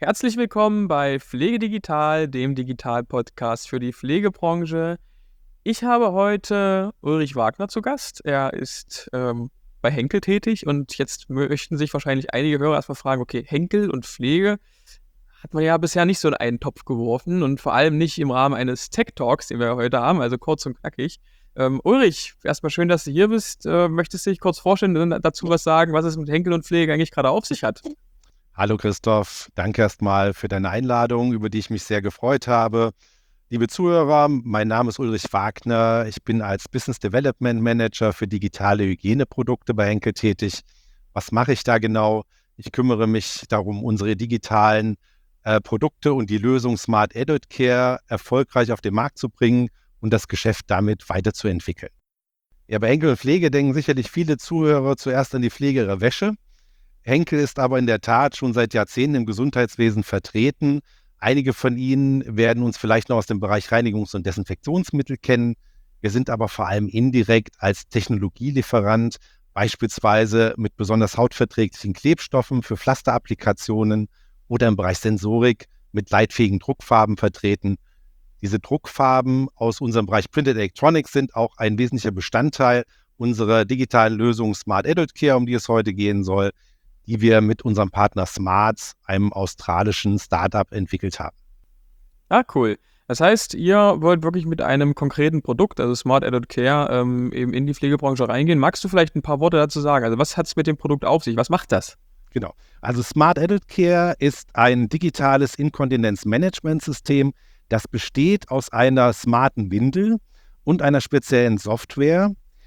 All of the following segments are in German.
Herzlich willkommen bei Pflege Digital, dem Digital-Podcast für die Pflegebranche. Ich habe heute Ulrich Wagner zu Gast. Er ist bei Henkel tätig und jetzt möchten sich wahrscheinlich einige Hörer erstmal fragen, okay, Henkel und Pflege hat man ja bisher nicht so in einen Topf geworfen und vor allem nicht im Rahmen eines Tech-Talks, den wir heute haben, also kurz und knackig. Ulrich, erstmal schön, dass du hier bist. Möchtest du dich kurz vorstellen und dazu was sagen, was es mit Henkel und Pflege eigentlich gerade auf sich hat? Hallo Christoph, danke erstmal für deine Einladung, über die ich mich sehr gefreut habe. Liebe Zuhörer, mein Name ist Ulrich Wagner. Ich bin als Business Development Manager für digitale Hygieneprodukte bei Henkel tätig. Was mache ich da genau? Ich kümmere mich darum, unsere digitalen Produkte und die Lösung Smart Adult Care erfolgreich auf den Markt zu bringen und das Geschäft damit weiterzuentwickeln. Ja, bei Henkel und Pflege denken sicherlich viele Zuhörer zuerst an die Pflege ihrer Wäsche. Henkel ist aber in der Tat schon seit Jahrzehnten im Gesundheitswesen vertreten. Einige von Ihnen werden uns vielleicht noch aus dem Bereich Reinigungs- und Desinfektionsmittel kennen. Wir sind aber vor allem indirekt als Technologielieferant, beispielsweise mit besonders hautverträglichen Klebstoffen für Pflasterapplikationen oder im Bereich Sensorik mit leitfähigen Druckfarben vertreten. Diese Druckfarben aus unserem Bereich Printed Electronics sind auch ein wesentlicher Bestandteil unserer digitalen Lösung Smart Adult Care, um die es heute gehen soll, die wir mit unserem Partner Smarts, einem australischen Startup, entwickelt haben. Ah, cool. Das heißt, ihr wollt wirklich mit einem konkreten Produkt, also Smart Adult Care, eben in die Pflegebranche reingehen. Magst du vielleicht ein paar Worte dazu sagen? Also was hat es mit dem Produkt auf sich? Was macht das? Genau. Also Smart Adult Care ist ein digitales Inkontinenzmanagementsystem, das besteht aus einer smarten Windel und einer speziellen Software.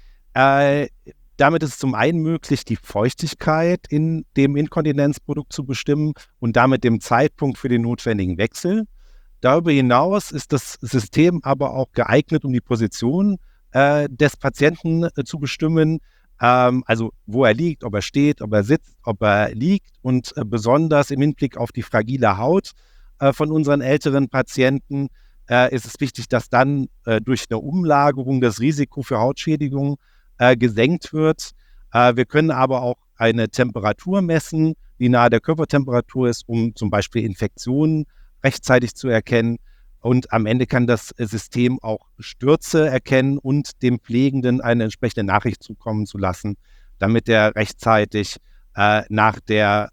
Damit ist es zum einen möglich, die Feuchtigkeit in dem Inkontinenzprodukt zu bestimmen und damit den Zeitpunkt für den notwendigen Wechsel. Darüber hinaus ist das System aber auch geeignet, um die Position des Patienten zu bestimmen, also wo er liegt, ob er steht, ob er sitzt, ob er liegt und besonders im Hinblick auf die fragile Haut von unseren älteren Patienten ist es wichtig, dass dann durch eine Umlagerung das Risiko für Hautschädigungen gesenkt wird. Wir können aber auch eine Temperatur messen, die nahe der Körpertemperatur ist, um zum Beispiel Infektionen rechtzeitig zu erkennen. Und am Ende kann das System auch Stürze erkennen und dem Pflegenden eine entsprechende Nachricht zukommen zu lassen, damit er rechtzeitig nach der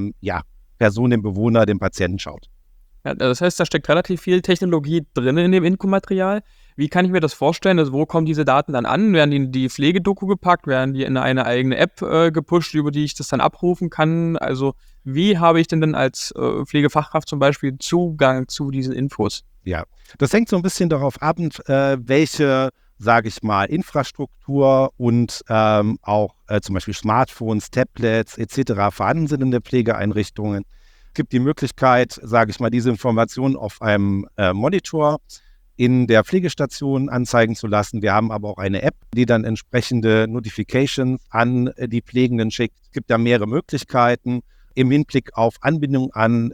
Person, dem Bewohner, dem Patienten schaut. Ja, das heißt, da steckt relativ viel Technologie drin in dem Inkomaterial. Wie kann ich mir das vorstellen? Also wo kommen diese Daten dann an? Werden die in die Pflegedoku gepackt? Werden die in eine eigene App gepusht, über die ich das dann abrufen kann? Also wie habe ich denn dann als Pflegefachkraft zum Beispiel Zugang zu diesen Infos? Ja, das hängt so ein bisschen darauf ab, welche, sage ich mal, Infrastruktur und auch zum Beispiel Smartphones, Tablets etc. vorhanden sind in der Pflegeeinrichtungen. Es gibt die Möglichkeit, sage ich mal, diese Informationen auf einem Monitor in der Pflegestation anzeigen zu lassen. Wir haben aber auch eine App, die dann entsprechende Notifications an die Pflegenden schickt. Es gibt da mehrere Möglichkeiten im Hinblick auf Anbindung an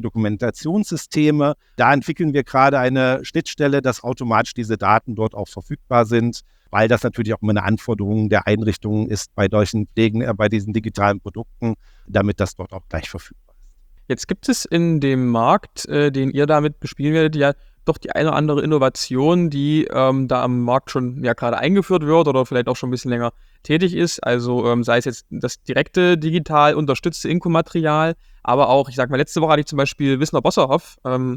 Pflegedokumentationssysteme. Da entwickeln wir gerade eine Schnittstelle, dass automatisch diese Daten dort auch verfügbar sind, weil das natürlich auch immer eine Anforderung der Einrichtungen ist bei solchen bei diesen digitalen Produkten, damit das dort auch gleich verfügbar ist. Jetzt gibt es in dem Markt, den ihr damit bespielen werdet, ja doch die eine oder andere Innovation, die da am Markt schon ja gerade eingeführt wird oder vielleicht auch schon ein bisschen länger tätig ist. Also sei es jetzt das direkte digital unterstützte Inkomaterial, aber auch, ich sag mal, letzte Woche hatte ich zum Beispiel Wisner Bosserhoff,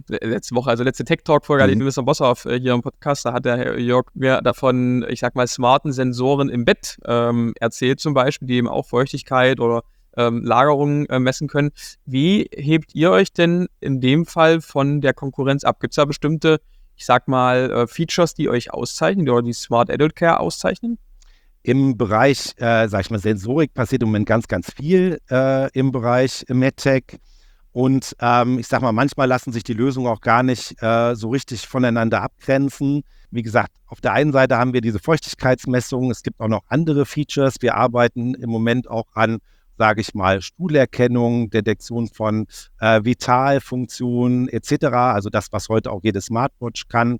letzte Tech-Talk-Folge hatte ich mit Wisner Bosserhoff hier im Podcast, da hat der Herr Jörg mir davon, ich sag mal, smarten Sensoren im Bett erzählt zum Beispiel, die eben auch Feuchtigkeit oder Lagerungen messen können. Wie hebt ihr euch denn in dem Fall von der Konkurrenz ab? Gibt es da bestimmte, ich sag mal, Features, die euch auszeichnen oder die Smart Adult Care auszeichnen? Im Bereich, sag ich mal, Sensorik passiert im Moment ganz, ganz viel im Bereich MedTech. Und ich sag mal, manchmal lassen sich die Lösungen auch gar nicht so richtig voneinander abgrenzen. Wie gesagt, auf der einen Seite haben wir diese Feuchtigkeitsmessungen. Es gibt auch noch andere Features. Wir arbeiten im Moment auch an, sage ich mal, Stuhlerkennung, Detektion von Vitalfunktionen etc. Also das, was heute auch jede Smartwatch kann.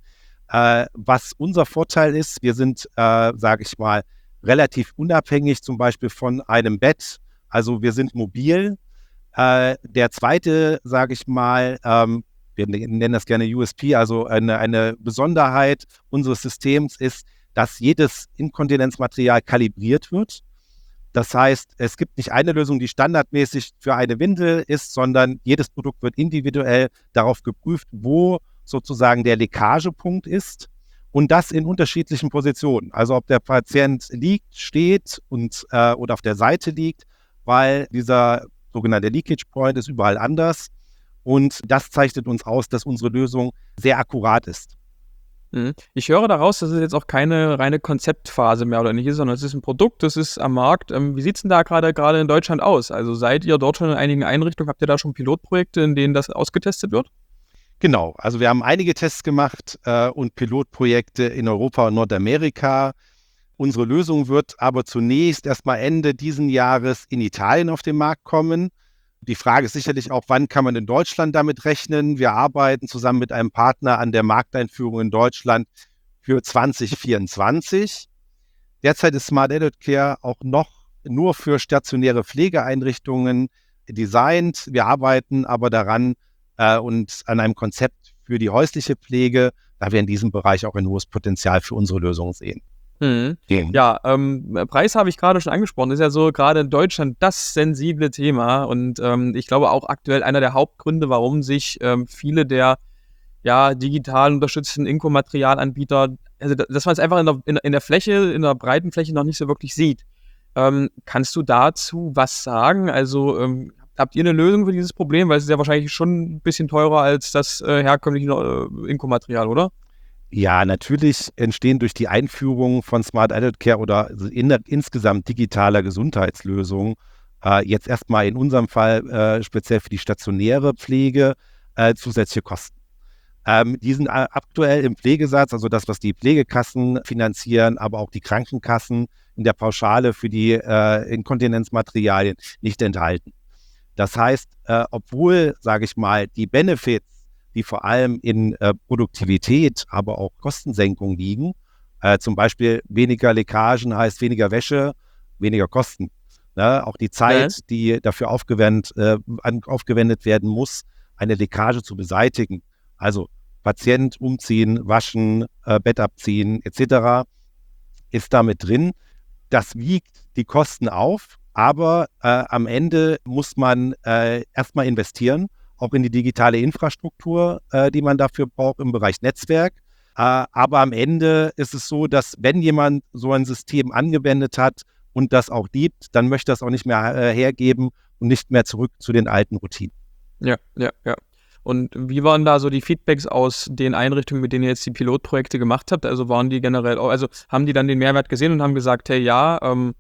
Was unser Vorteil ist, wir sind, sage ich mal, relativ unabhängig zum Beispiel von einem Bett. Also wir sind mobil. Der zweite, sage ich mal, wir nennen das gerne USP, also eine Besonderheit unseres Systems ist, dass jedes Inkontinenzmaterial kalibriert wird. Das heißt, es gibt nicht eine Lösung, die standardmäßig für eine Windel ist, sondern jedes Produkt wird individuell darauf geprüft, wo sozusagen der Leckagepunkt ist und das in unterschiedlichen Positionen. Also ob der Patient liegt, steht oder auf der Seite liegt, weil dieser sogenannte Leakage Point ist überall anders und das zeichnet uns aus, dass unsere Lösung sehr akkurat ist. Ich höre daraus, dass es jetzt auch keine reine Konzeptphase mehr oder nicht ist, sondern es ist ein Produkt, das ist am Markt. Wie sieht es denn da gerade in Deutschland aus? Also seid ihr dort schon in einigen Einrichtungen, habt ihr da schon Pilotprojekte, in denen das ausgetestet wird? Genau, also wir haben einige Tests gemacht und Pilotprojekte in Europa und Nordamerika. Unsere Lösung wird aber zunächst erstmal Ende diesen Jahres in Italien auf den Markt kommen. Die Frage ist sicherlich auch, wann kann man in Deutschland damit rechnen? Wir arbeiten zusammen mit einem Partner an der Markteinführung in Deutschland für 2024. Derzeit ist Smart Adult Care auch noch nur für stationäre Pflegeeinrichtungen designt. Wir arbeiten aber daran und an einem Konzept für die häusliche Pflege, da wir in diesem Bereich auch ein hohes Potenzial für unsere Lösung sehen. Ja, Preis habe ich gerade schon angesprochen, ist ja so gerade in Deutschland das sensible Thema und ich glaube auch aktuell einer der Hauptgründe, warum sich viele der digital unterstützten Inkomaterialanbieter, also dass man es einfach in der Fläche, in der breiten Fläche noch nicht so wirklich sieht. Kannst du dazu was sagen? Also habt ihr eine Lösung für dieses Problem? Weil es ist ja wahrscheinlich schon ein bisschen teurer als das herkömmliche Inkomaterial, oder? Ja, natürlich entstehen durch die Einführung von Smart Adult Care oder insgesamt digitaler Gesundheitslösungen jetzt erstmal in unserem Fall speziell für die stationäre Pflege zusätzliche Kosten. Die sind aktuell im Pflegesatz, also das, was die Pflegekassen finanzieren, aber auch die Krankenkassen in der Pauschale für die Inkontinenzmaterialien nicht enthalten. Das heißt, obwohl, sage ich mal, die Benefits, die vor allem in Produktivität, aber auch Kostensenkung liegen. Zum Beispiel weniger Leckagen heißt weniger Wäsche, weniger Kosten. Ne? Auch die Zeit, die dafür aufgewendet werden muss, eine Leckage zu beseitigen. Also Patient umziehen, waschen, Bett abziehen etc. ist damit drin. Das wiegt die Kosten auf, aber am Ende muss man erstmal investieren, auch in die digitale Infrastruktur, die man dafür braucht im Bereich Netzwerk. Aber am Ende ist es so, dass wenn jemand so ein System angewendet hat und das auch liebt, dann möchte er es auch nicht mehr hergeben und nicht mehr zurück zu den alten Routinen. Ja. Und wie waren da so die Feedbacks aus den Einrichtungen, mit denen ihr jetzt die Pilotprojekte gemacht habt? Also waren die generell, also haben die dann den Mehrwert gesehen und haben gesagt, hey, ja,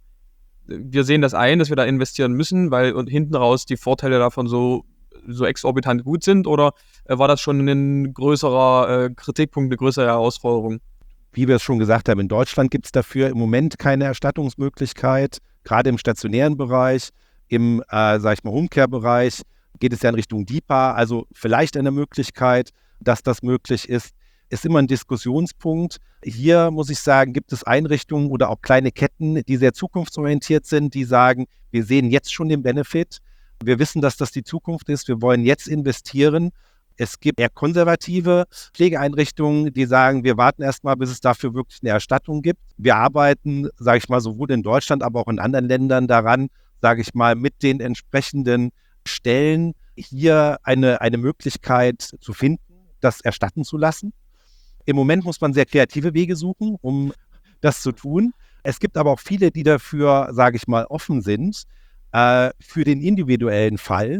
wir sehen das ein, dass wir da investieren müssen, weil und hinten raus die Vorteile davon so exorbitant gut sind, oder war das schon ein größerer Kritikpunkt, eine größere Herausforderung? Wie wir es schon gesagt haben, in Deutschland gibt es dafür im Moment keine Erstattungsmöglichkeit, gerade im stationären Bereich, im, Homecare-Bereich geht es ja in Richtung DiPA, also vielleicht eine Möglichkeit, dass das möglich ist immer ein Diskussionspunkt. Hier muss ich sagen, gibt es Einrichtungen oder auch kleine Ketten, die sehr zukunftsorientiert sind, die sagen, wir sehen jetzt schon den Benefit. Wir wissen, dass das die Zukunft ist. Wir wollen jetzt investieren. Es gibt eher konservative Pflegeeinrichtungen, die sagen, wir warten erstmal, bis es dafür wirklich eine Erstattung gibt. Wir arbeiten, sage ich mal, sowohl in Deutschland, aber auch in anderen Ländern daran, sage ich mal, mit den entsprechenden Stellen hier eine Möglichkeit zu finden, das erstatten zu lassen. Im Moment muss man sehr kreative Wege suchen, um das zu tun. Es gibt aber auch viele, die dafür, sage ich mal, offen sind, für den individuellen Fall.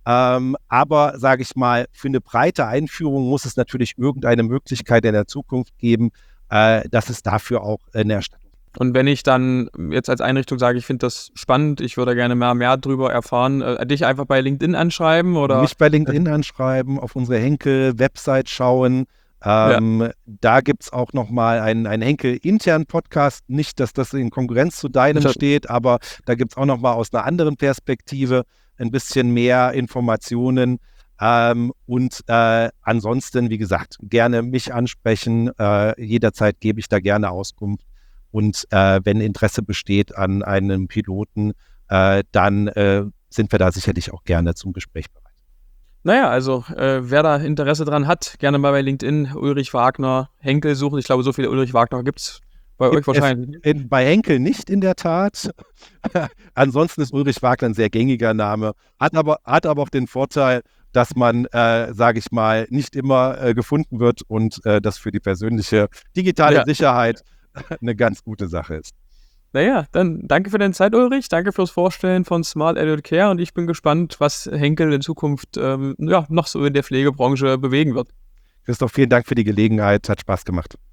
Aber, sage ich mal, für eine breite Einführung muss es natürlich irgendeine Möglichkeit in der Zukunft geben, dass es dafür auch eine Erstattung gibt. Und wenn ich dann jetzt als Einrichtung sage, ich finde das spannend, ich würde gerne mehr drüber erfahren, dich einfach bei LinkedIn anschreiben oder? Mich bei LinkedIn anschreiben, auf unsere Henkel-Website schauen. Da gibt es auch nochmal einen Henkel-internen Podcast. Nicht, dass das in Konkurrenz zu deinem steht, aber da gibt es auch nochmal aus einer anderen Perspektive ein bisschen mehr Informationen. Ansonsten, wie gesagt, gerne mich ansprechen. Jederzeit gebe ich da gerne Auskunft. Und wenn Interesse besteht an einem Piloten, dann sind wir da sicherlich auch gerne zum Gespräch bereit. Naja, also wer da Interesse dran hat, gerne mal bei LinkedIn Ulrich Wagner Henkel suchen. Ich glaube, so viele Ulrich Wagner gibt es bei euch wahrscheinlich. Bei Henkel nicht in der Tat. Ansonsten ist Ulrich Wagner ein sehr gängiger Name, hat aber auch den Vorteil, dass man, sage ich mal, nicht immer gefunden wird und das für die persönliche digitale Sicherheit eine ganz gute Sache ist. Naja, dann danke für deine Zeit, Ulrich. Danke fürs Vorstellen von Smart Adult Care und ich bin gespannt, was Henkel in Zukunft noch so in der Pflegebranche bewegen wird. Christoph, vielen Dank für die Gelegenheit. Hat Spaß gemacht.